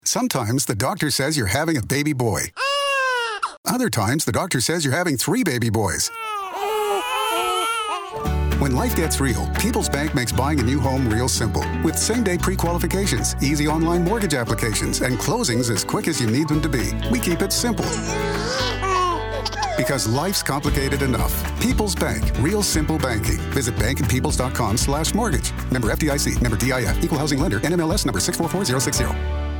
Sometimes the doctor says you're having a baby boy. Other times the doctor says you're having 3 baby boys. When life gets real, People's Bank makes buying a new home real simple. With same-day pre-qualifications, easy online mortgage applications, and closings as quick as you need them to be. We keep it simple. Because life's complicated enough. People's Bank. Real simple banking. Visit bankandpeoples.com/mortgage. Member FDIC. Member DIF. Equal housing lender. NMLS number 644060.